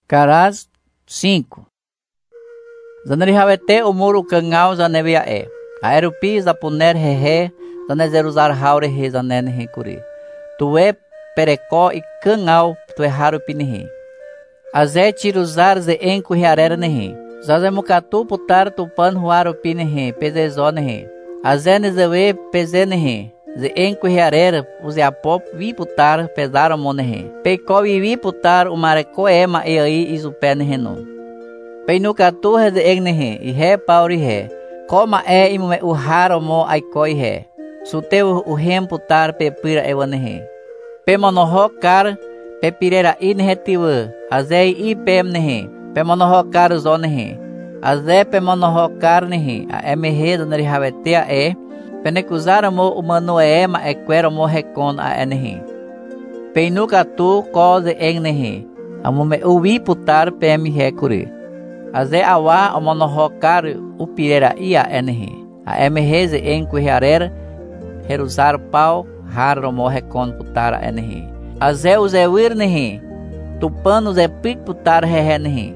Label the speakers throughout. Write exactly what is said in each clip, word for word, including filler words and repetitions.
Speaker 1: Caras cinco. Zanerihavete umuru kangau zanevia e. Aerupi zapuner hehe zanezeruzar haure he zanen he kuri. Tue pereco e kangau tue harupi nehe. Aze tiruzar ze enku hiarera nehe. Zazemukatu putar tupan huarupi nehe pezezo nehe. Aze nezewe peze nehe. Ze enku hiarera uze apop vi putar pesar monehe. Peiko vi putar umareco ema e aí izupe nehe no. Peinukatu he ze eng nehe i he pauri he. Koma e imume uharo mo aikoi he. Suteu uhem putar pepira ewanehe. Pemonoho kar pepirera in hetiwe. Azei i pem nehe. Pemonoho kar zonehe. Aze pemonoho kar nehe. A emehe zanerihavetea e. Penekuzara mo umano e ma equero mo recon a enehe. Peinukatu ko ze eng nehe. Amume uvi putar pem hekuri. Aze awa omonoho kar upirera ia enehe. A emehe ze enku hiarer. Heruzar pau haro mo recon putar a enehe. Aze uze wir nehe. Tupan uze pik putar hehe nehe.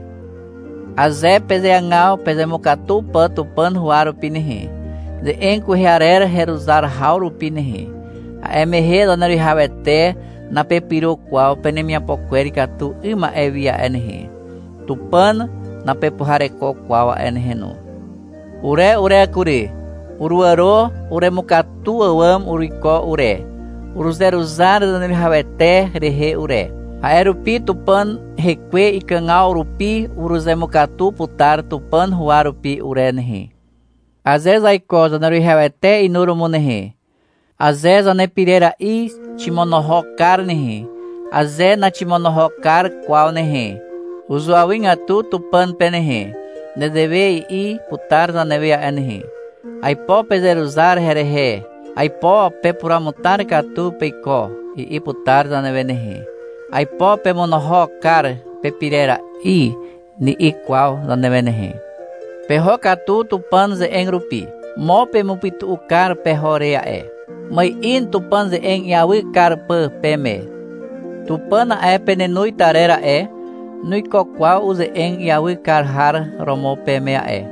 Speaker 1: Aze pezeangau pezemukatu pa tupan huaru pinehe. De enku hiarer heruzar hauru pinehe. A emehe donari havete na pepiro qual penemia poquerica tu ima evia enehe. Tupan na pepuhareko qual enehe no. Ure ure kuri. Uruaro ure mukatu awam uriko ure. Uruzeruzar donari havete rehe ure. Aerupi tupan reque e cangal rupi uruzemukatu putar tupan huarupi urenehe. Azez aikoza narihawete e nurumunehe. Azez anepirera i timonoho carnehe. Azé na timonoho car qual nehe. Uzuawingatu tupan penehe. Nedeve i putar na nevea enehe. Aipo pezeruzar herehe. Aipo pepuramutar katu peiko. I putar na nevenehe. Aipo pemonoho car pepirera i ni i qual na nevenehe. Perrocatu tupan ze engrupi. Mo pemupitu ukar perrorea e. Mai in tupan ze eng yawi kar pe peme. Tupana e penenui tarera e. Nui kokwa uze eng yawi kar har romo pemea e.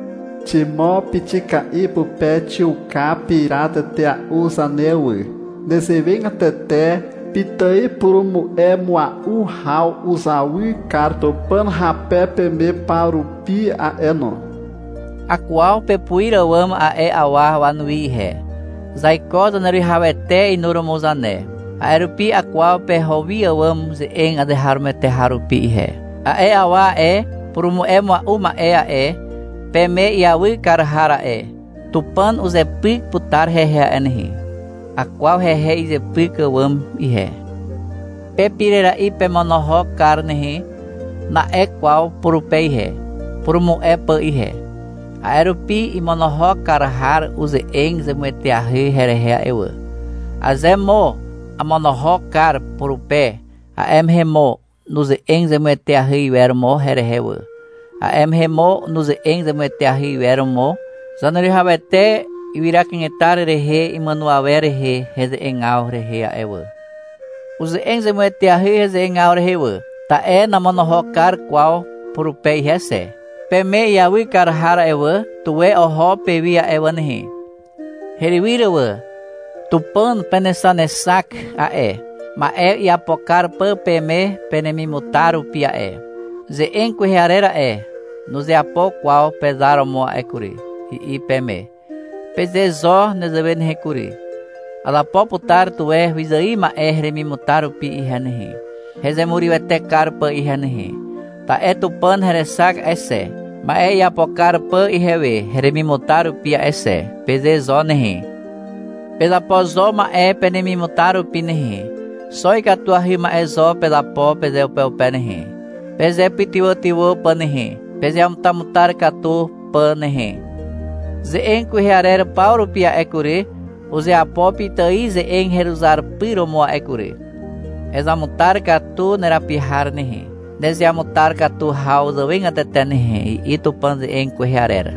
Speaker 2: Timo pitica ipu pete o pirata te a usa neue. Desevenga tete pitai purumu e mua u hau usawi kar topan rapé peme parupi a eno.
Speaker 1: A qual pepuira wam a e awa wanui he. Zaikoda narihawete e nurumuzane. A erupi a qual perrovia wam ze eng a deharmete harupi he. A e awa e purumu e mua uma e a e. Peme yawi karhara e. Tupan uze pik putar hehe enhi. A qual hehe ize pik wam ihe. Pepirera i pemonoho carnehe. Na e qual purupei he. Purumu e pe ihe. A erupi imonoho karhar uze eng zemuetiahi herehe ewe. A zemo a monoho kar purupe. A emhemo nuze eng zemuetiahi vermo herehewe. A emhemo nuze eng zemuetiahi vermo. Zanurihavete ivirakinetar rehe imanuavere he heze engau rehe ewe. Uze eng zemuetiahi heze engau rehewe. Ta e na monoho kar qual purupei hese. Peme yawi karhara ewe, tuwe oho pevia ewanehe. Heriwirewe, tupan penesanesak a e, ma e yapokar pe peme penemimutaru pia e. Ze enku hiarera e, nuze apo qual pesaro mo ekuri, i peme. Peze zo nezeven hekuri. Alapo putar tuwe vizai ma e remimutaru pi ihanehe. Hezemuri vete karpa ihanehe. Ta e tupan heresak esse. Ma e yapokar pa ihewe, heremimutaru pia esse, peze zo nehe. Pezapo zo ma e penemimutaru pinehe. Soi katuahi ma e zo pezapo peze upeu penehe. Peze pitiwo tiwo panehe. Peze amtamutar katu panehe. Ze enku hiarer pauru pia ekure, uze apopi tai ze en heruzar piro moa ekure. Ezamutar katu nerapihar nehe. Desiamutar katu hausa venga tetenehe itu panze enku hiarera.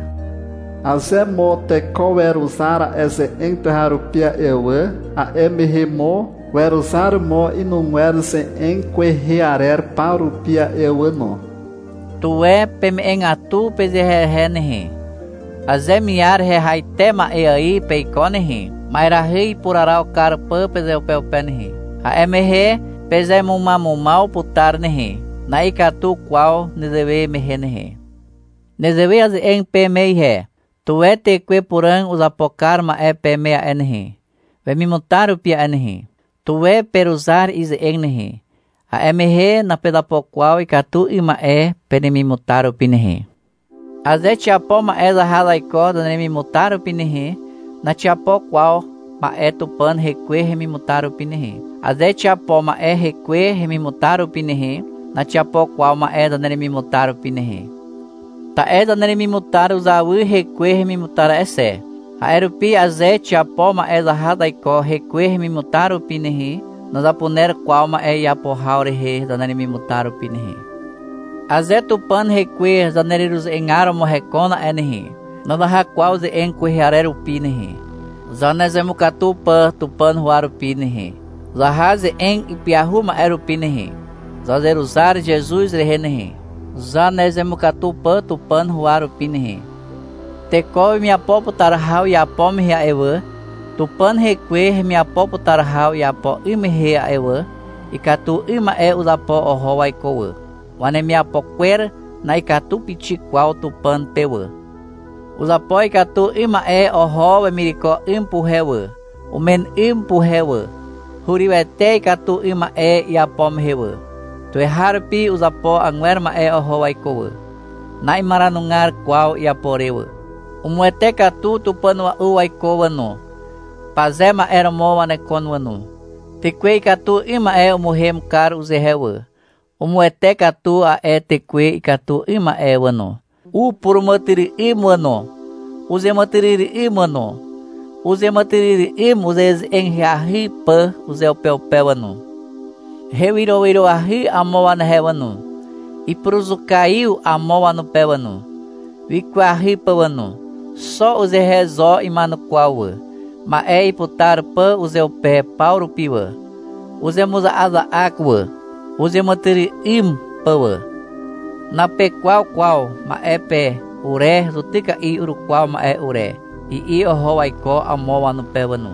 Speaker 2: Aze mo te koveruzara eze enterharupia ewe a emhemo o erosar mo e não era se enquerrearer para o pia eu ano.
Speaker 1: Tu é pem em atu peze he nehi. Azemiar he haite ma e aí peikonehi. Maira rei purarau carpa peze o pel penhi. A emehe peze muma mumau putar nehi. Naikatu qual nezeve mehe nehi. Nezeve az em pemei he. Tu é te que puran os apocar ma é pemea enhi. Vemi mutar o pia enhi. Tu é perusar is enhi. A emehe na pedapoqual e catu ima é penemi mutar o pinhi. Aze chiapo ma é zahalaiko da nemi mutar o pinhi. Na chiapo qual ma é tupan reque remi mutar o pinhi. Aze chiapo ma é reque remi mutar o pinhi. Na chiapo qual ma é da nemi mutar o pinhi. Ta é da nemi mutar o zawi reque remi mutar esse. A erupi aze chiapo ma é zahalaiko reque remi mutar o pinhi. Nos apuner qual ma é yapohaure he da nemi mutar o pinhi. Aze tupan reque da nerirus engaro mo recona enhi. Nada qual ze enquerrearer o pinhi. Zanezemukatu pa tupan huar o pinhi. Zahaze en ipiahu ma er o pinhi. Zazeruzar Jesus rehenhi. Zanezemukatu pa tupan huar o pinhi. Tekoi mi apopo tarhau yapom ria ewa. Tupan reque mi apopo tarhau yapo imhe ewa. Ikatu ima e uzapo oho waikowa. Wane mi apoquer na ikatu pichi qual tupan pewa. Uzapo ikatu ima e oho emiriko impuhewa. Umen impuhewa. Huriwete ikatu ima e yapom hewa. Tu harpi uzapo angwer ma e oho waikowa. Na imaranungar qual yaporewa. Umuete katu tupan wa u waikowa no. Pazema era mo wanekon wanu. Tekwe katu ima e umuhem kar uzehewa. Umuete katu a e tekwe katu ima e wanu. U purumatiri im wanu. Uze matiri im wanu. Uze matiri im uzez enriahi pa uze opelpe wanu. Rewiro wiro ahi amo wan hewanu. Ipruzucaiu amo wanu pe wanu. Vikwahi pa wanu. Só uze rezo imanu quawa. Ma é iputar pa uze o pé pauro piwa. Uze muza aza aqua. Uze materi im pawa. Na pe qual qual ma é pé ure zutika i uru qual ma é ure. I i oho waiko amo wanu pe wanu.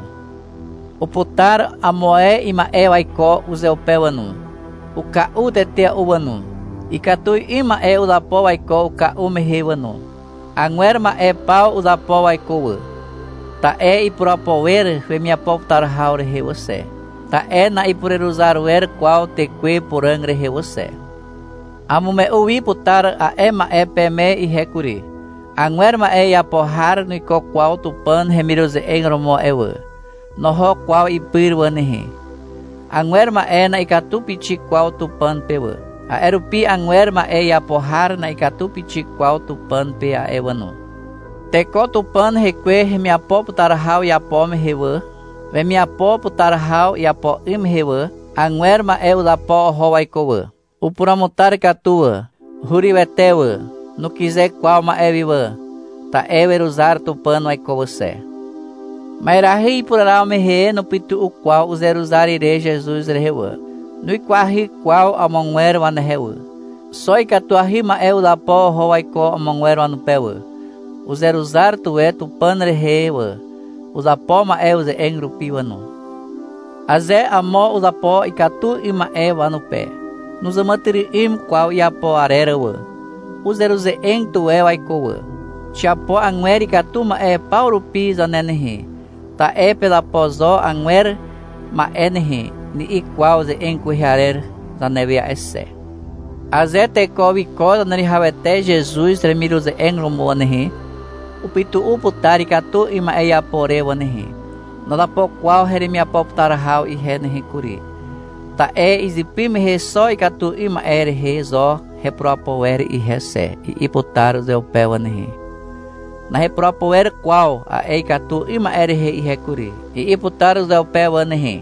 Speaker 1: O putar amo é ima é waiko uze o pe wanu. O ka u tetea u wanu. I katui ima é u dapo waiko o ka u mehe wanu. Angwer ma é pau u dapo waiko wa. Ta é ipurapower fe minha poptar haure he você. Ta é na ipureruzar wer qual teque porangre he você. Amume uwi putar a ema é peme e recuri. Angwer ma é yapohar no iko qual tupan remiruze engromo ewa. Noho qual ipir wanehe. Angwer ma é na ikatu pichi qual tupan pewa. A erupi angwer ma é yapohar na ikatu pichi qual tupan pe a ewano. Teko tupan reque mi apopo tarhau yapom hewa. Ve mi apopo tarhau yapo im hewa. Angwer ma e udapo howaikowa. Upuramutar katua. Huriwetewa. No quiser qual ma e viva. Ta e veruzar tupan waikowa se. Mairahi purarau mehe no pitu o qual os eruzar ire Jesus rehewa. No iquahi qual amongwer wan hewa. Só ikatuahi ma e udapo howaiko amongwer wan pewa. O zeruzar tu é tu panre rewa. Os apoma é os engrupi wanu. Aze amo os apo ikatu ima é wanu pé. Nos amatiri im qual iapo arerawa. O zeruze eng tu é waikowa. Chiapo angwer ikatu ma é paurupi zanenehi. Ta é pela pozó angwer ma enehi. Ni igual ze enquerrearer zanevia esse. Aze te kovi koda nari hawete Jesus remiruze engrumo anehi. O pitu uputari katu ima eya pore wanehi. Nada po qual heremia poptar hau i henehi kuri. Ta e izipime he só i katu ima ere he zo repropoer i hese i iputar o pé wanehi. Na repropoer qual a e katu ima ere he i hekuri i iputar o pé wanehi.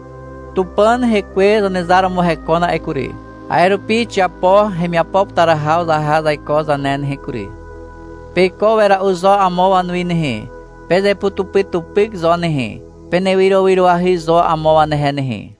Speaker 1: Tupan reque zanezara mo recona e kuri. A erupi chiapo remia poptar hau da hada i cosa nen hekuri. Peko era uzo amo anuinehe. Peze putupitupik zonehe. penewiro wiro ahizo amova nehe nehe.